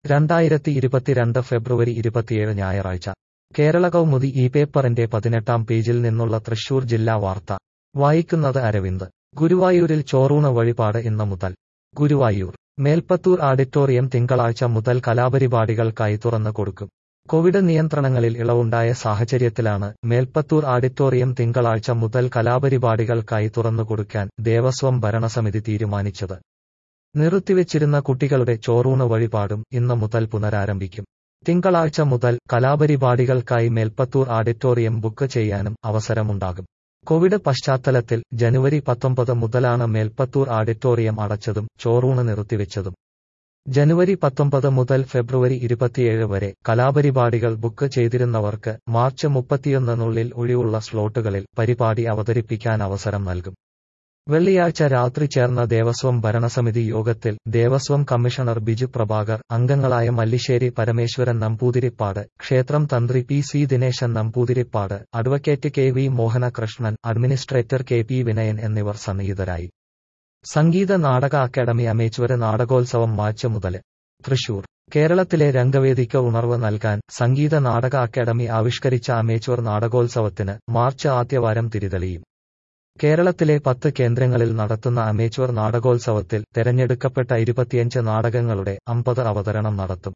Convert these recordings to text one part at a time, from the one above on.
2022 ഫെബ്രുവരി 27 ഞായറാഴ്ച കേരള കൗമുദി ഈ പേപ്പറിന്റെ 18-ാം പേജിൽ നിന്നുള്ള തൃശൂർ ജില്ലാ വാർത്ത വായിക്കുന്നത് അരവിന്ദ്. ഗുരുവായൂരിൽ ചോറൂണ് വഴിപാട് ഇന്ന് മുതൽ. ഗുരുവായൂർ മേൽപ്പത്തൂർ ഓഡിറ്റോറിയം തിങ്കളാഴ്ച മുതൽ കലാപരിപാടികൾക്കായി തുറന്നു കൊടുക്കും. കോവിഡ് നിയന്ത്രണങ്ങളിൽ ഇളവുണ്ടായ സാഹചര്യത്തിലാണ് മേൽപ്പത്തൂർ ഓഡിറ്റോറിയം തിങ്കളാഴ്ച മുതൽ കലാപരിപാടികൾക്കായി തുറന്നുകൊടുക്കാൻ ദേവസ്വം ഭരണസമിതി തീരുമാനിച്ചത്. നിർത്തിവെച്ചിരുന്ന കുട്ടികളുടെ ചോറൂണ് വഴിപാടും ഇന്ന് മുതൽ പുനരാരംഭിക്കും. തിങ്കളാഴ്ച മുതൽ കലാപരിപാടികൾക്കായി മേൽപ്പത്തൂർ ഓഡിറ്റോറിയം ബുക്ക് ചെയ്യാനും അവസരമുണ്ടാകും. കോവിഡ് പശ്ചാത്തലത്തിൽ ജനുവരി 19 മുതലാണ് മേൽപ്പത്തൂർ ഓഡിറ്റോറിയം അടച്ചതും ചോറൂണ് നിർത്തിവെച്ചതും. ജനുവരി 19 മുതൽ ഫെബ്രുവരി 27 വരെ കലാപരിപാടികൾ ബുക്ക് ചെയ്തിരുന്നവർക്ക് മാർച്ച് 31-നുള്ളിൽ ഒഴിവുള്ള സ്ലോട്ടുകളിൽ പരിപാടി അവതരിപ്പിക്കാൻ അവസരം നൽകും. വെള്ളിയാഴ്ച രാത്രി ചേർന്ന ദേവസ്വം ഭരണസമിതി യോഗത്തിൽ ദേവസ്വം കമ്മീഷണർ ബിജു പ്രഭാകർ, അംഗങ്ങളായ മല്ലിശ്ശേരി പരമേശ്വരൻ നമ്പൂതിരിപ്പാട്, ക്ഷേത്രം തന്ത്രി P C. Dineshan Namboodiripad, advocate K V. Mohanakrishnan, administrator K P. Vinayan എന്നിവർ സന്നിഹിതരായി. Sangeetha Nataka academy amateur നാടകോത്സവം March മുതൽ. തൃശൂർ കേരളത്തിലെ രംഗവേദിക്ക് ഉണർവ് നൽകാൻ സംഗീത നാടക അക്കാദമി ആവിഷ്കരിച്ച അമേച്വർ നാടകോത്സവത്തിന് മാർച്ച് ആദ്യവാരം തിരിതെളിയും. കേരളത്തിലെ 10 കേന്ദ്രങ്ങളിൽ നടത്തുന്ന അമേച്വർ നാടകോത്സവത്തിൽ തെരഞ്ഞെടുക്കപ്പെട്ട 25 നാടകങ്ങളുടെ 50 അവതരണം നടത്തും.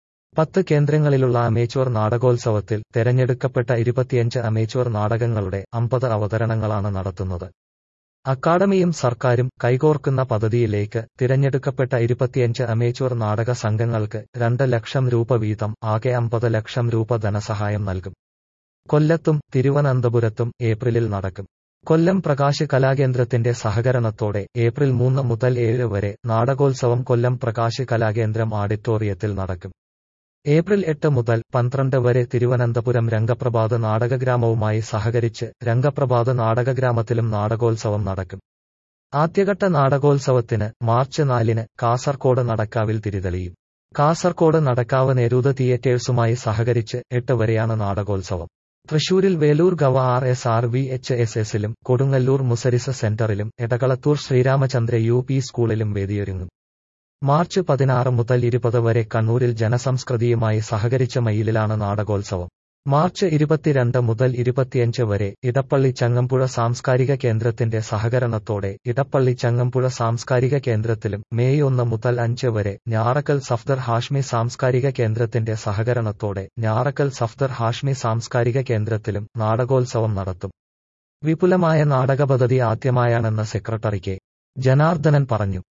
10 കേന്ദ്രങ്ങളിലുള്ള അമേച്വർ നാടകോത്സവത്തിൽ തെരഞ്ഞെടുക്കപ്പെട്ട 25 അമേച്വർ നാടകങ്ങളുടെ 50 അവതരണങ്ങളാണ് നടത്തുന്നത്. അക്കാദമിയും സർക്കാരും കൈകോർക്കുന്ന പദ്ധതിയിലേക്ക് തിരഞ്ഞെടുക്കപ്പെട്ട 25 അമേച്വർ നാടക സംഘങ്ങൾക്ക് 2 ലക്ഷം രൂപ വീതം ആകെ 50 ലക്ഷം രൂപ ധനസഹായം നൽകും. കൊല്ലത്തും തിരുവനന്തപുരത്തും ഏപ്രിലിൽ നടക്കും. കൊല്ലം പ്രകാശ് കലാകേന്ദ്രത്തിന്റെ സഹകരണത്തോടെ ഏപ്രിൽ 3 മുതൽ 7 വരെ നാടകോത്സവം കൊല്ലം പ്രകാശ് കലാകേന്ദ്രം ഓഡിറ്റോറിയത്തിൽ നടക്കും. ഏപ്രിൽ 8 മുതൽ 12 വരെ തിരുവനന്തപുരം രംഗപ്രഭാത് നാടകഗ്രാമവുമായി സഹകരിച്ച് രംഗപ്രഭാത് നാടകഗ്രാമത്തിലും നാടകോത്സവം നടക്കും. ആദ്യഘട്ട നാടകോത്സവത്തിന് മാർച്ച് 4-ന് കാസർകോട് നടക്കാവിൽ തിരിതെളിയും. കാസർകോട് നടക്കാവ് നെരൂദ് തിയേറ്റേഴ്സുമായി സഹകരിച്ച് 8 വരെയാണ് നാടകോത്സവം. തൃശൂരിൽ വേലൂർ ഗവ RSRVHSSലും കൊടുങ്ങല്ലൂർ മുസരിസ് സെന്ററിലും എടകളത്തൂർ ശ്രീരാമചന്ദ്ര UP സ്കൂളിലും വേദിയൊരുങ്ങും. മാർച്ച് 16 മുതൽ 20 വരെ കണ്ണൂരിൽ ജനസംസ്കൃതിയുമായി സഹകരിച്ച മയിലിലാണ് നാടകോത്സവം. മാർച്ച് 22 മുതൽ 25 വരെ ഇടപ്പള്ളി ചങ്ങമ്പുഴ സാംസ്കാരിക കേന്ദ്രത്തിന്റെ സഹകരണത്തോടെ ഇടപ്പള്ളി ചങ്ങമ്പുഴ സാംസ്കാരിക കേന്ദ്രത്തിലും മെയ് 1 മുതൽ 5 വരെ ഞാറക്കൽ സഫ്ദർ ഹാഷ്മി സാംസ്കാരിക കേന്ദ്രത്തിന്റെ സഹകരണത്തോടെ ഞാറക്കൽ സഫ്ദർ ഹാഷ്മി സാംസ്കാരിക കേന്ദ്രത്തിലും നാടകോത്സവം നടത്തും. വിപുലമായ നാടകപദ്ധതി ആദ്യമായാണെന്ന് സെക്രട്ടറി കെ. ജനാർദ്ദനൻ പറഞ്ഞു.